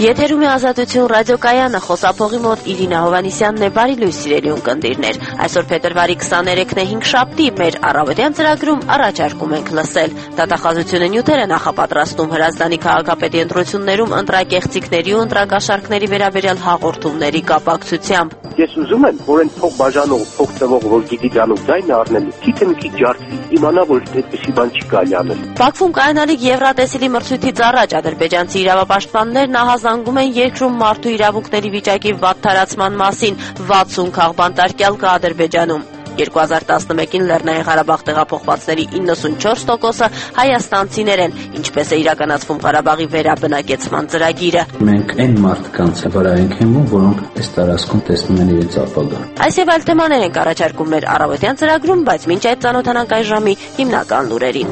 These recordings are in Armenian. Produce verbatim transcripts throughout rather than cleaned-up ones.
Եթերում է Ազատություն ռադիոկայանը, խոսափողի մոտ Իրինա Հովանիսյանն է, բարի լույս սիրելի ունկնդիրներ։ Այսօր փետրվարի քսաներեքն է, հինգշաբթի, մեր առավոտյան ծրագրում առաջարկում ենք լսել դատախազությունը նյութերը նախապատրաստում Հրազդանի քաղաքապետի ընտրություններում ընտրակեղծիքների ու ընտրակաշառքների վերաբերյալ հաղորդումների կապակցությամբ։ Ես ուզում եմ, որ այն փող բաժանող, փող տվող, որ գիտի դանով ձայնը առնելու, քիչ մի քիչ ջարդի, իմանա, որ այդպիսի բան չի կարելի անել։ Բաքվում կայանալիք Եվրատեսիլի մրցույթից առաջ ադրբեջանցի իրավապաշտպաններն ահազանգում են երկրում մարդու իրավունքների վիճակի վատթարացման մասին, վաթսուն քաղբանտարկյալ կա Ադրբեջանում։ երկու հազար տասնմեկին Լեռնային Ղարաբաղ տեղափոխվածների իննսունչորս տոկոսը հայաստանցիներ են, ինչպես է իրականացվում Ղարաբաղի վերաբնակեցման ծրագիրը։ Մենք այն մարդկանց վրա ենք հենվում, որոնք այս տարածքում տեսնում են իրենց ապագան։ Այս եւ այլ թեմաներ ենք առաջարկում մեր առավոտյան ծրագրում, բայց մինչ այդ ծանոթանանք այս ժամի հիմնական լուրերին։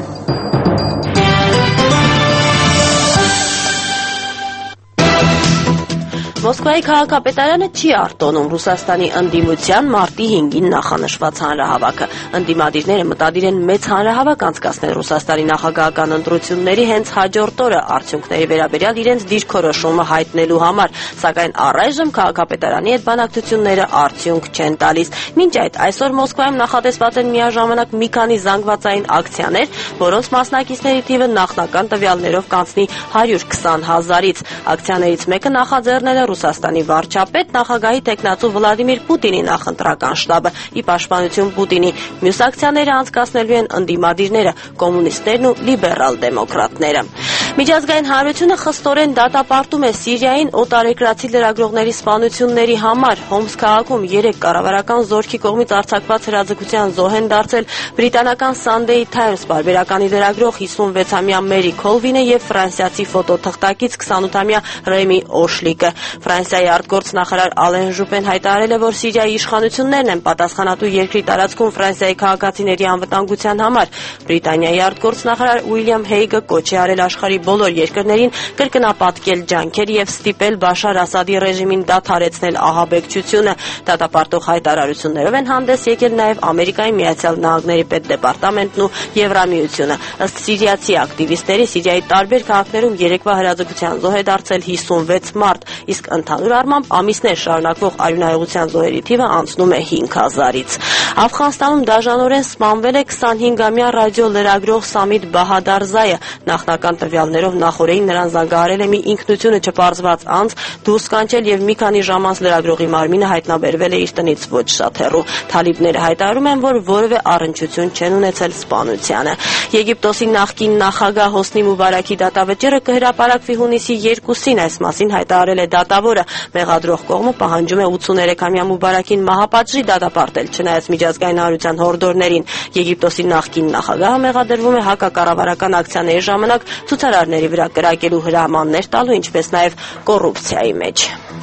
Մոսկվայի քաղաքապետարանը չի արտոնում Ռուսաստանի ընդդիմության մարտի հինգին նախանշված հանրահավաքը։ Ընդդիմադիրները մտադիր են մեծ հանրահավաք անցկացնել Ռուսաստանի նախագահական ընտրությունների հենց հաջորդ օրը արդյունքների վերաբերյալ իրենց դիրքորոշումը հայտնելու համար, սակայն առայժմ քաղաքապետարանի այդ բանակցությունները արդյունք չեն տալիս։ Մինչ այդ այսօր Մոսկվայում նախատեսված են միաժամանակ մի քանի զանգվածային ակցիաներ, որոնց մասնակիցների թիվը նախնական տվյալներով կանցնի հարյուր քսան հազարից։ Ակցիաներից մեկը նախաձեռնել է Ռուսաստանի վարչապետ նախագահի տեխնացու Վլադիմիր Պուտինի նախընտրական շտաբը՝ ի պաշտպանություն Պուտինի։ Մյուս ակցիաները անցկացնելու են ընդդիմադիրները, կոմունիստներն ու լիբերալ դեմոկրատները։ Միջազգային հանրությունը խստորեն դատապարտում է Սիրիային օտարերկրացի լրագրողների սպանությունների համար։ Հոմս քաղաքում երեք կառավարական զորքի կողմից արձակված հրաձգության զոհ են դարձել բրիտանական Sunday Times պարբերականի լրագրող հիսունվեցամյա Մերի Քոլվինը եւ ֆրանսիացի ֆոտոթղթակից քսանութամյա Ռեմի Օշլիկը։ Ֆրանսիայի արտգործնախարար Ալեն Ժուպեն հայտարարել է, որ Սիրիայի իշխանություններն են պատասխանատու երկրի տարածքում Ֆրանսիայի քաղաքացիների անվտանգության համար։ Բրիտանիայի արտգործնախարար Ուիլյամ Հեյգը կոչ է արել աշխարհի բոլոր երկրներին կրկնապատկել ջանքեր եւ ստիպել Բաշար Ասադի ռեժիմին դադարեցնել ահաբեկչությունը։ Դատապարտող հայտարարություններով են հանդես եկել նաեւ Ամերիկայի Միացյալ Նահանգների պետդեպարտամենտն ու Եվրամիությունը։ Ըստ սիրիացի ակտիվիստների Սիրիայի տարբեր քաղաքներում երեկվա հրաձգության զոհ է դարձել հիսունվեց մարդ, իսկ ընդհանուր առմամբ ամիսներ շարունակվող արյունահեղության զոհերի թիվը անցնում է հինգ հազարից։ Աֆղանստանում դաժանորեն սպանվել է քսանհինգամյա ռադիոլրագրող Սամիդ Բահադարզայը։ Նախնական տվյալներով նախորդին նրան զանգահարել է մի ինքնությունը չպարզված անձ, դուրս կանչել եւ մի քանի ժամ անց լրագրողի մարմինը հայտնաբերվել է իր տնից ոչ շատ հեռու։ Թալիբները հայտարարում են, որ որևէ առնչություն չեն ունեցել սպանությանը։ Եգիպտոսի նախկին նախագահ Հոսնի Մուբարաքի դատավճիռը կհրապարակվի հունիսի երկուսին, այս մասին հայտարարել է դատավորը։ Մեղադրող կողմը պահանջում է ութսուներեքամյա Մուբարաքին մահապատժի դատապարտել, չնայած միջազգային հանրության հորդորներին։ Եգիպտոսի նախկին նախագահը մեղադրվում է հակակառավարական ակցիաների ժամանակ ցուցարարների վրա կրակելու հրամաններ տալու, ինչպես նաև կոռուպցիայի մեջ։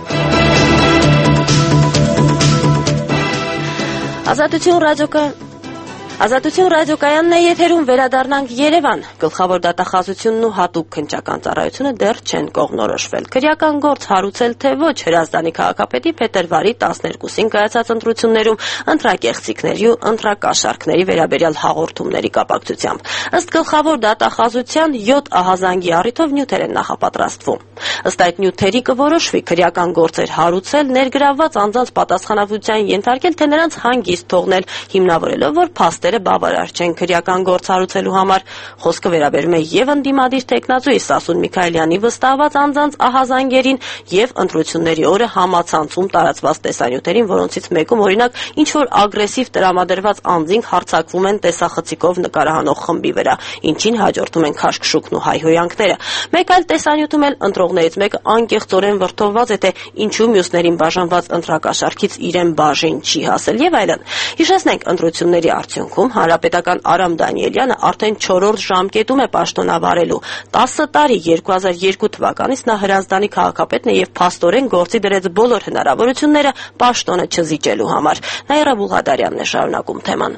Ազատություն ռադիոկայանը Ազատություն ռադիոկայանն է եթերում, վերադառնանք Երևան։ Գլխավոր դատախազությունն ու հատուկ քննչական ծառայությունը դեռ չեն կողմնորոշվել։ Քրեական գործ հարուցել թե ոչ Հրազդանի քաղաքապետի փետրվարի տասներկուսին կայացած ընտրություններում ընտրակեղծիքների ու ընտրակաշառքների վերաբերյալ հաղորդումների կապակցությամբ։ Ըստ գլխավոր դատախազության յոթ ահազանգի առիթով նյութեր են նախապատրաստվում։ Ըստ այդ նյութերի կորոշվի քրեական գործեր հարուցել, ներգրավված անձանց պատասխանատվության ենթարկել, թե նրանց հանգիստ թողնել, հիմնավորելով, որ փաստերը բավարար չեն քրեական գործ հարուցելու համար։ Խոսքը վերաբերում է եւ ընդդիմադիր տեխնացուի Սասուն Միքայելյանի վստահված անձանց ահազանգերին եւ ընտրությունների օրը համացանցում տարածված տեսանյութերին, որոնցից մեկում օրինակ ինչ որ ագրեսիվ տրամադրված անձինք հարձակվում են տեսախցիկով նկարահանող խմբի վրա, ինչին հաջորդում են քաշքշուկն ու հայհոյանքները։ Մեկ այլ տեսանյութում էլ ընտրողներից մեկը անկեղծորեն վրդովված է, թե ինչու մյուսներին բաժանված ընտրակաշառքից իրեն բաժին չի հասել եւ այլն։ Հիշեցնենք, ընտրությունների արդյունքում հանրապետական Արամ Դանիելյանը արդեն չորրորդ ժամկետում է պաշտոնավարելու։ տասը տարի երկու հազար երկու թվականից նա Հրազդանի քաղաքապետն է եւ փաստորեն գործի դրեց բոլոր հնարավորությունները պաշտոնը չզիջելու համար։ Նաիրա Բուղադարյանն է շարունակում թեման։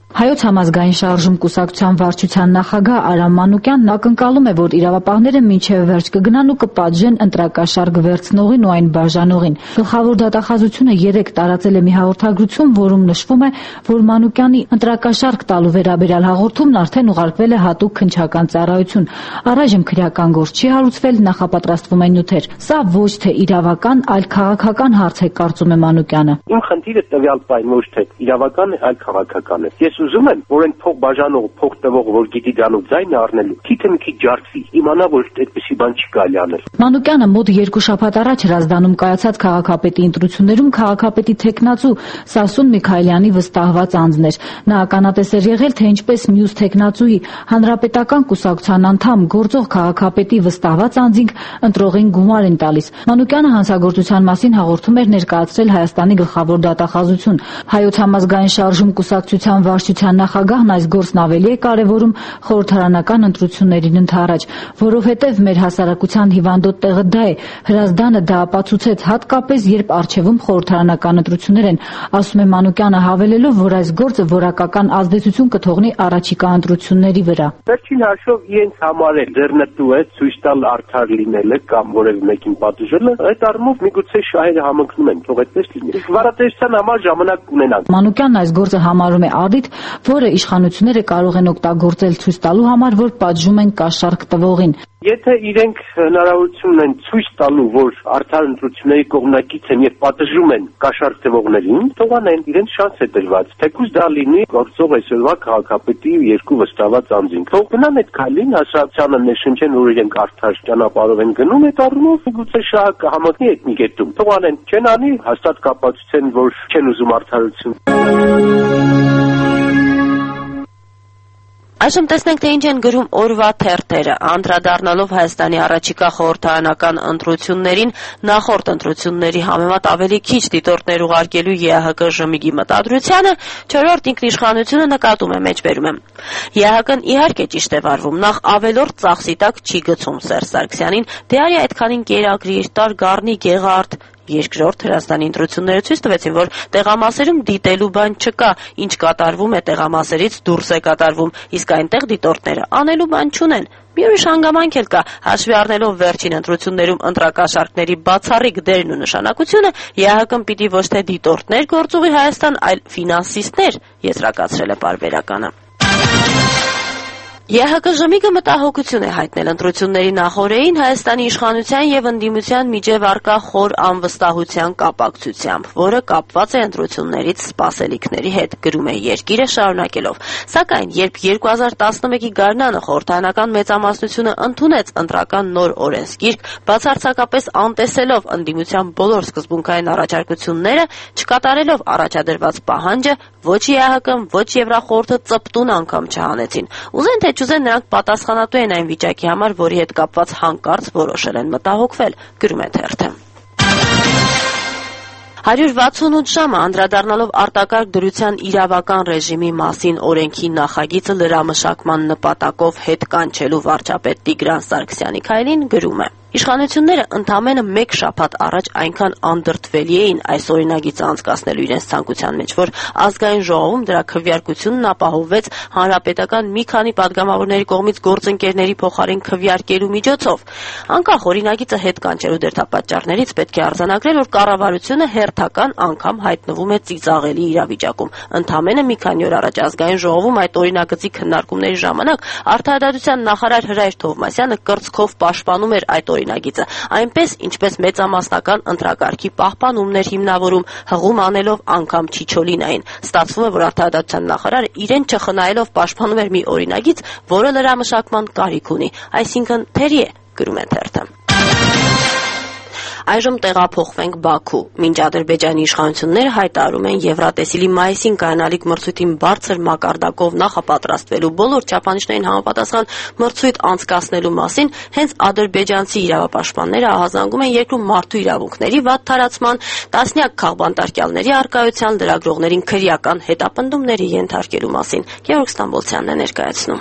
Հայոց համազգային շարժում կուսակցության վարչության նախագահ Արամ Մանուկյանն ակնկալում է, որ իրավապահները մինչև վերջ կգնան ու կպատժեն ընտրակաշարք վերցնողին ու այն բաժանողին։ Գլխավոր դատախազությունը երեկ տարածել է մի հաղորդագրություն, որում նշվում է, որ Մանուկյանի ընտրակաշարք տալու վերաբերյալ հաղորդումն արդեն ուղարկվել է հատուկ քննչական ծառայություն։ Առայժմ քրեական գործ չի հարուցվել, նախապատրաստվում են նյութեր։ Սա ոչ թե իրավական, այլ քաղաքական հարց է, կարծում է Մանուկյանը։ Իմ խնդիրը տվյալ պայն ոչ թե իրավական է, այլ քաղաքական է։ Ես ուզում եմ, որ այն փող բաժանող, փող տվող, որ գիտի դրանով ձայնը առնելու, քիթը մի քիչ ջարդվի, իմանա, որ այդպիսի բան չի կարելի անել։ Մանուկյանը մոտ երկու շաբաթ առաջ Հրազդանում կայացած քաղաքապետի ընտրություններում քաղաքապետի թեկնածու Սասուն Միքայելյանի վստահված անձն էր։ Նա ականատես էր եղել, թե ինչպես մյուս թեկնածուի հանրապետական կուսակցության անդամ գործող քաղաքապետի վստահված անձինք ընտրողին գումար են տալիս։ Մանուկյանը հանցագործության մասին հաղորդում էր ներկայացրել Հայաստանի գլխավոր դատախազություն։ Հայոց համազգային շարժում կուսակցության վարչության նախագահն այս գործն ավելի է կարևորում խորհրդարանական ընտրություններին ընդառաջ, որովհետև մեր հասարակության հիվանդոտ տեղը դա է։ Հրազդանը դա ապացուցեց հատկապես, երբ առջևում խորհրդարանական ընտրություններ են, ասում է Մանուկյանը, հավելելով, որ այս գործը որակական ազդեցություն կթողնի առաջիկա ընտրությունների վրա։ Վերջին հաշվով իրենց համար է ձեռնտու է ցույց տալ արդար լինելը կամ որևէ մեկին պատժելը, այդ առումով միգուցե շահերը համընկնում են, թող այդպես լինի։ Իսկ վարատեսության համար ժամանակ կունենանք։ Մանուկյանն այս գործը համարում է առիթ, որը իշխանությունները կարող են օգտագործել ցույց տալու համար, որ պատժում են կաշառք տվողին։ Եթե իրենք հնարավորություն ունեն ցույց տալու, որ արդար ընտրությունների կողմնակից են եւ պատժում են կաշառք տվողներին, թող անեն, իրենց շանս է տրված։ Թեկուզ դա լինի գործող այսօրվա քաղաքապետի երկու վստահված անձին։ Թող գնան այդ քայլին, հասարակությանը ներշնչեն, որ իրենք արդար ճանապարհով են գնում, այդ առումով գուցե շահը կհամընկնի այդ մի կետում։ Թող անեն, չեն անի, հաստատ կապացուցեն, որ չեն ուզում արդարություն։ Այժմ տեսնենք, թե ինչ են գրում օրվա թերթերը, անդրադառնալով Հայաստանի առաջիկա խորհրդարանական ընտրություններին, նախորդ ընտրությունների համեմատ ավելի քիչ դիտորդներ ուղարկելու ԵԱՀԿ ժմիգի մտադրությանը, չորրորդ ինքնիշխանությունը նկատում է, մեջբերում է։ ԵԱՀԿ-ն իհարկե ճիշտ է վարվում, նախ ավելորդ ծախսի տակ չի գցում Սերժ Սարգսյանին, դե արի այդքանին կերակրիր, տար գառնի գեղարդ։ Երկրորդ Հրազդանի ընտրությունները ցույց տվեցին, որ տեղամասերում դիտելու բան չկա, ինչ կատարվում է տեղամասերից դուրս է կատարվում, իսկ այնտեղ դիտորդները անելու բան չունեն։ Մի ուրիշ հանգամանք էլ կա, հաշվի առնելով վերջին ընտրություններում ընտրակաշառքների բացառիկ դերն ու նշանակությունը, ԵԱՀԿ-ն պիտի ոչ թե դիտորդներ գործուղի Հայաստան, այլ ֆինանսիստներ, եզրակացրել է պարբերականը։ ԵԱՀԿ ժմիգը մտահոգություն է հայտնել ընտրությունների նախօրեին Հայաստանի իշխանության եւ ընդդիմության միջև առկա խոր անվստահության կապակցությամբ, որը կապված է ընտրություններից սպասելիքների հետ, գրում է Երկիրը շարունակելով։ Սակայն երբ երկու հազար տասնմեկի գարնանը խորհրդարանական մեծամասնությունը ընդունեց ընտրական նոր օրենսգիրք, բացարձակապես անտեսելով ընդդիմության բոլոր սկզբունքային առաջարկությունները, չկատարելով առաջադրված պահանջը, ոչ ԵԱՀԿ-ն, ոչ Եվրախորհուրդը ծպտուն անգամ չհանեցին։ Ուզեն թե չուզեն, նրանք պատասխանատու են այն վիճակի համար, որի հետ կապված հանկարծ որոշել են մտահոգվել, գրում է թերթը։ հարյուր վաթսունութ ժամը անդրադառնալով արտակարգ դրության իրավական ռեժիմի մասին օրենքի նախագիծը լրամշակման նպատակով հետ կանչելու վարչապետ Տիգրան Սարգսյանի քայլին, գրում է. Իշխանությունները ընդամենը մեկ շաբաթ առաջ այնքան անդրդվելի էին այս օրինագիծը անցկացնելու իրենց ցանկության մեջ, որ ազգային ժողովում դրա քվեարկությունն ապահովվեց հանրապետական մի քանի падգամավորների կողմից գործընկերների փոխարեն քվեարկելու միջոցով։ Անկախ օրինագիծը հետ կանչելու դերթապատճառներից պետք է արձանագրել, որ կառավարությունը հերթական անգամ հայտնվում է ծիծաղելի իրավիճակում։ Ընդամենը մի քանի օր առաջ ազգային ժողովում այդ օրինագծի քննարկումների ժամանակ Արդարադատության նախարար Հրայր Թովմասյանը կրծքով պաշտպանում էր այդ օրինագիծը, այնպես ինչպես մեծամասնական ընտրակարգի պահպանումներ հիմնավորում, հղում անելով անգամ Չիչոլինային։ Ստացվում է, որ Արդարադատության նախարարը իրեն չխնայելով պաշտպանում էր մի օրինագիծ, որը լրամշակման կարիք ունի, այսինքն թերի է, գրում է թերթը։ Այժմ տեղափոխվենք Բաքու։ Մինչ Ադրբեջանի իշխանությունները հայտարարում են Եվրատեսիլի մայիսին կայանալիք մրցույթին բարձր մակարդակով նախապատրաստվելու բոլոր չափանիշներին համապատասխան մրցույթ անցկացնելու մասին, հենց ադրբեջանցի իրավապաշտպանները ահազանգում են երկրում մարդու իրավունքների վատ թարացման, տասնյակ քաղբանտարկյալների առկայության, լրագրողներին քրեական հետապնդումների ենթարկելու մասին։ Գեորգ Ստամբոլցյանն է ներկայացնում։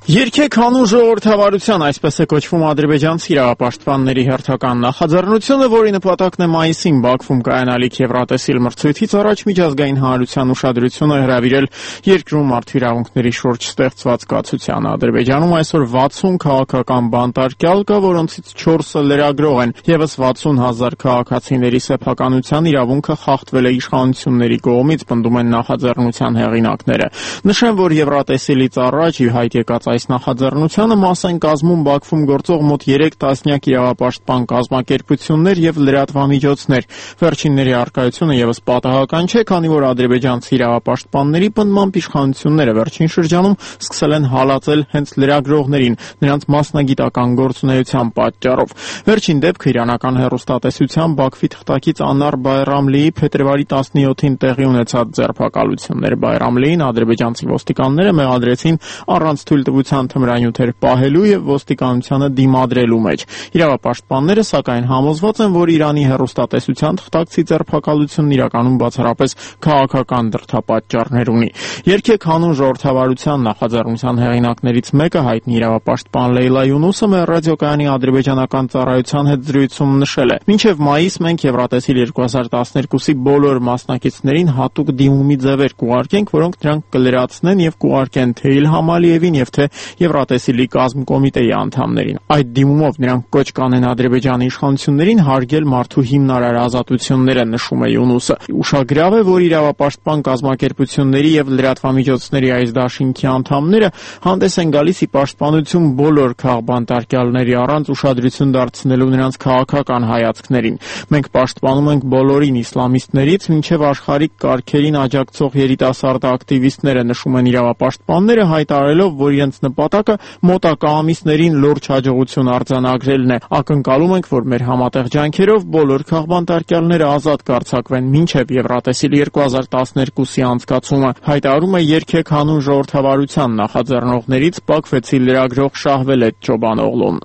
Երգեք հանուն ժողովրդավարության, այսպես է կոչվում ադրբեջանցի իրավապաշտպանների հերթական նախաձեռնությունը, որի նպատակն է մայիսին Բաքվում կայանալիք Եվրատեսիլ մրցույթից առաջ միջազգային հանրության ուշադրությունը հրավիրել երկրում մարդու իրավունքների շուրջ ստեղծված կացությանը։ Ադրբեջանում այսօր վաթսուն քաղաքական բանտարկյալ կա, որոնցից չորսը լրագրող են, ևս վաթսուն հազար քաղաքացիների սեփականության իրավունքը խախտվել է իշխանությունների կողմից, պնդում են նախաձեռնության հեղինակները։ Նշեմ, որ Եվրատեսիլից առաջ ի հայտ եկած այս նախաձեռնությանը մաս են կազմում Բաքվում գործող մոտ երեք տասնյակ իրավապաշտպան կազմակերպություններ եւ լրատվամիջոցներ։ Վերջինների առկայությունը եւս պատահական չէ, քանի որ ադրբեջանցի իրավապաշտպանների պնդմամբ իշխանությունները վերջին շրջանում սկսել են հալածել հենց լրագրողներին, նրանց մասնագիտական գործունեության պատճառով։ Վերջին դեպքը իրանական հեռուստատեսության Բաքվի թղթակից Անար Բայրամլիի փետրվարի տասնյոթին տեղի ունեցած ձերբակալություններ։ Բայրամլիին ադրբեջանցի ոստիկանները մեղադրեցին առանց թույլտվության թմրանյութեր պահելու եւ ոստիկանությանը դիմադրելու մեջ։ Իրավապաշտպանները սակայն համոզված են, որ Իրանի հեռուստատեսության թղթակցի ձերբակալությունն իրականում բացառապես քաղաքական դրդապատճառներ ունի։ Երգեք հանուն ժողովրդավարության նախաձեռնության հեղինակներից մեկը հայտնի իրավապաշտպան Լեյլա Յունուսը մեր ռադիոկայանի ադրբեջանական ծառայության հետ զրույցում նշել է. «Մինչև մայիս մենք Եվրատեսիլ երկու հազար տասներկուսի բոլոր մասնակիցներին հատուկ դիմումի ձևեր կուղարկենք, որոնք նրանք կլրացնեն եւ կուղարկեն թե Իլհամ Ալիևին եւ թե Եվրատեսիլի կազմկոմիտեի անդամներին։ Այդ դիմումով նրանք կոչ կանեն Ադրբեջանի իշխանություններին հարգել մարդու հիմնարար ազատությունները», նշում է Յունուսը։ Ուշագրավ է, որ իրավապաշտպան կազմակերպությունների եւ լրատվամիջոցների այս դաշինքի անդամները հանդես են գալիս ի պաշտպանություն բոլոր քաղբանտարկյալների առանց ուշադրություն դարձնելու նրանց քաղաքական հայացքներին։ Մենք պաշտպանում ենք բոլորին իսլամիստներից մինչև աշխարհիկ կարգերին աջակցող երիտասարդ ակտիվիստները, նշում են իրավապաշտպանները, հայտարարելով, որ իրենց նպատակը մոտակա ամիսներին լուրջ հաջողություն արձանագրելն է։ Ակնկալում ենք, որ մեր համատեղ ջանքերով բոլոր քաղբանտարկյալները ազատ կարձակվեն մինչև Եվրատեսիլ երկու հազար տասներկուսի անցկացումը, հայտարարում է Երգեք հանուն ժողովրդավարության նախաձեռնողներից Բաքվեցի լրագրող Շահվելետ Չոբանօղլուն։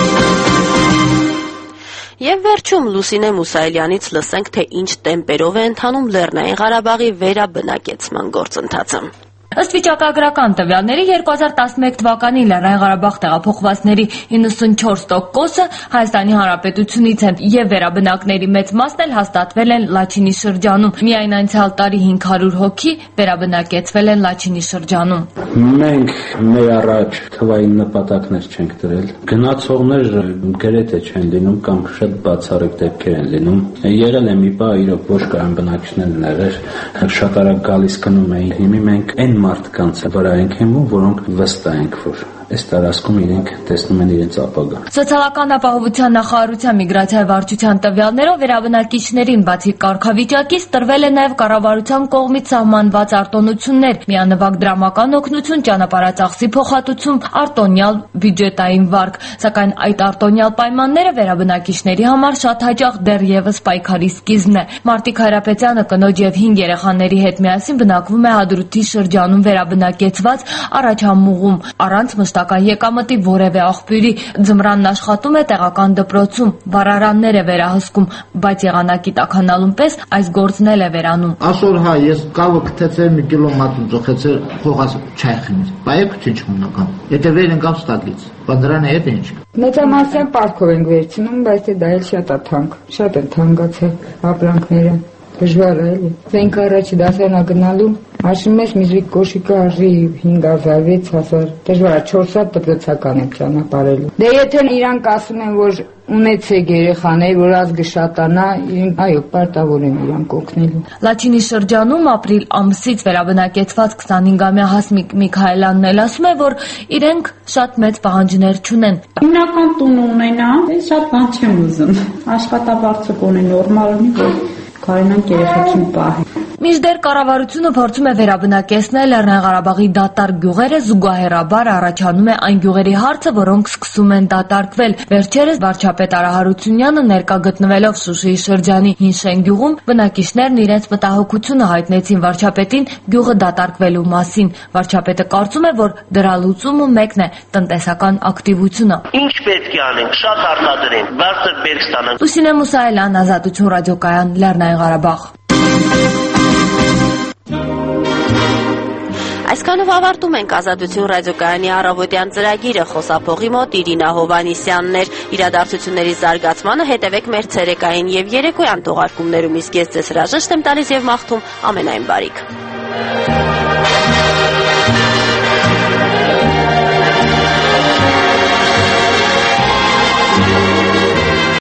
Եվ վերջում Լուսինե Մուսայելյանից լսենք, թե ինչ տեմպերով է ընթանում Լեռնային Ղարաբաղի վերաբնակեցման գործընթացը։ Ըստ վիճակագրական տվյալների երկու հազար տասնմեկ թվականի Լեռնային Ղարաբաղ տեղափոխվածների իննսունչորս տոկոսը Հայաստանի Հանրապետությունից են եւ վերաբնակների մեծ մասն էլ հաստատվել են Լաչինի շրջանում։ Միայն անցյալ տարի հինգ հարյուր հոգի վերաբնակեցվել են Լաչինի շրջանում։ Մենք մեր առաջ թվային նպատակներ չենք դրել։ Գնացողներ գրեթե չեն լինում կամ շատ բացառիկ դեպքեր են լինում։ Եղել է մի բան, իրոք ոչ կան բնակիչներն եղել, շատ արագ գալիս գնում էին։ Հիմա մենք այն մարդկանց վրա ենք հենվում, որոնք վստահ ենք, որ այս տարածքում իրենք տեսնում են իրենց ապագան։ Սոցիալական ապահովության նախարարության միգրացիայի վարչության տվյալներով վերաբնակիչներին բացի կարգավիճակից տրվել է նաև կառավարության կողմից սահմանված արտոնություններ՝ միանվագ դրամական օգնություն, ճանապարհածախսի փոխհատուցում, արտոնյալ բյուջետային վարկ, սակայն այդ արտոնյալ պայմանները վերաբնակիչների համար շատ հաճախ դեռևս պայքարի սկիզբն է։ Մարտիկ Հայրապետյանը կնոջ եւ հինգ երեխաների հետ միասին բնակվում է Հադրութի շրջանում վերաբնակեցված Առաջամուղում, առանց մշտական եկամտի որևէ աղբյուրի։ Ձմռանն աշխատում է տեղական դպրոցում, վառարաններ է վերահսկում, բայց եղանակի տաքանալուն պես այս գործն էլ է վերանում։ Այսօր հա ես կավը գտեցել մի կիլո մատուն ծխեցել փողաս չայ խմից։ Բայեք ինչ մնական։ Եթե վեր ընկամ ստագից։ Բանդրանը հետ ինչ։ Մեծամասնության պարկով ենք վերցնում, բայց դա էլ շատ է թանկ։ Շատ են թանկացել ապրանքները։ Դժվար է էլի։ Մենք առաջ դասարան գնալու ասում ես միզիկ կոշիկը արժի հինգ հազար, վեց հազար, դժվար է, չորս հատ դպրոցական եմ ճանապարհելու։ Դե եթե իրանք ասում են, որ ունեցեք երեխաներ, որ ազգը շատանա, այո, պարտավոր են իրանք օգնելու։ Լաչինի շրջանում ապրիլ ամսից վերաբնակեցված քսանհինգամյա Հասմիկ Միքայելյանն էլ ասում է, որ իրենք շատ մեծ պահանջներ չունեն։ Հիմնական տուն ունենամ, շատ բան չեմ ուզում։ Աշխատավարձը կունի նորմալ ունի, որ կարենանք երեխեքին պահի։ Մինչդեռ կառավարությունը փորձում է վերաբնակեցնել Լեռնային Ղարաբաղի դատարկ գյուղերը, զուգահեռաբար առաջանում է այն գյուղերի հարցը, որոնք սկսում են դատարկվել։ Վերջերս վարչապետ Արա Հարությունյանը ներկա գտնվելով Շուշիի շրջանի Հինշեն գյուղում, բնակիչներն իրենց մտահոգությունը հայտնեցին վարչապետին գյուղը դատարկվելու մասին։ Վարչապետը կարծում է, որ դրա լուծումը մեկն է՝ տնտեսական ակտիվությունը։ Ինչ պետք է անենք, շատ արտադրենք, բարձր բերք ստանանք։ Լուսինե Մուսայելյան, Ազատություն ռադիոկայան, Լեռնային Ղարաբաղ։ Այսքանով ավարտում ենք Ազատություն ռադիոկայանի առավոտյան ծրագիրը, խոսափողի մոտ Իրինա Հովհաննիսյանն էր։ Իրադարձությունների զարգացմանը հետևեք մեր ցերեկային եւ երեկոյան թողարկումներում, իսկ ես ձեզ հրաժեշտ եմ տալիս եւ մաղթում ամենայն բարիք։